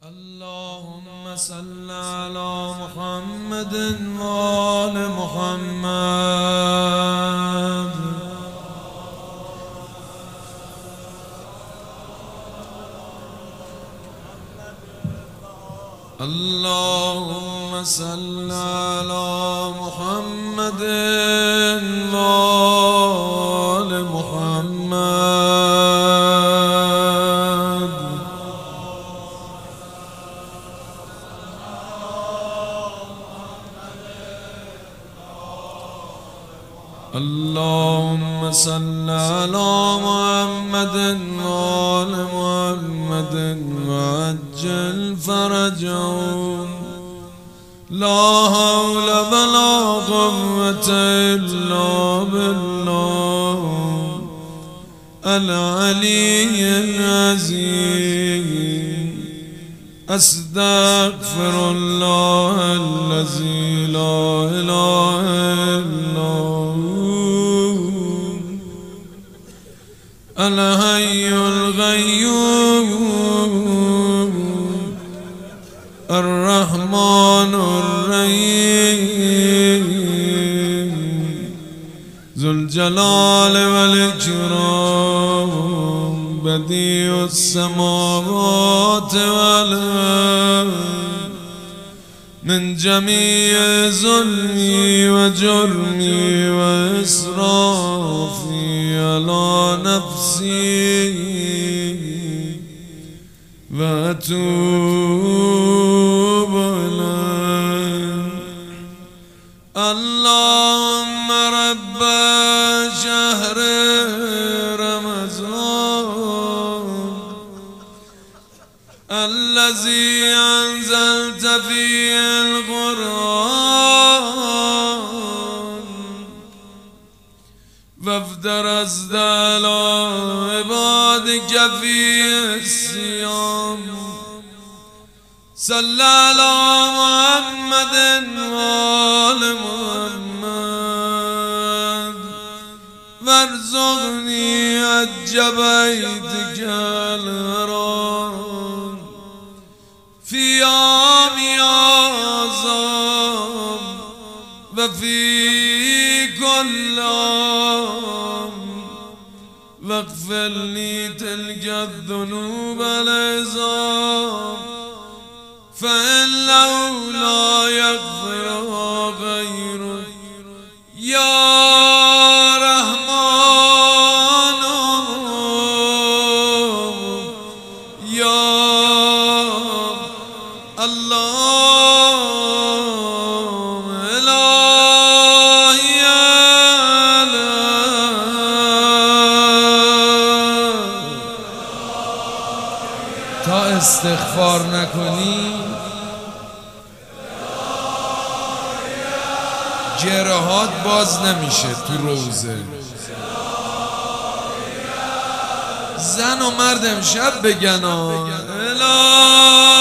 اللهم صل على محمد وآل محمد. اللهم صل على محمد وآل محمد. اللهم صل على محمد وآل محمد وعجل فرجهم. لا حول ولا قوة إلا بالله العلي العظيم. أستغفر الله الذي لا إله إلا هو الحي القيوم الرحمن الرحيم ذو الجلال والإكرام بديع السماوات والأرض. من جميع ظلمي وجرمي وإسرافي على نفسي وأتوب إليك. اللهم رب شهر رمضان الذي أنزلت فيه القرآن وافترضت على عبادك فيه الصيام. صل على محمد وآل محمد وارزقني حج بيتك الحرام في يوم أعظم وفي كل عام. واغفر لي تلك الذنوب العظام فإنه لا يغفرها غيرك يا رحمن يا الله إلهي تا استغفار نکنی جرهات باز نمیشه تو روزه. زن و مرد امشب بگن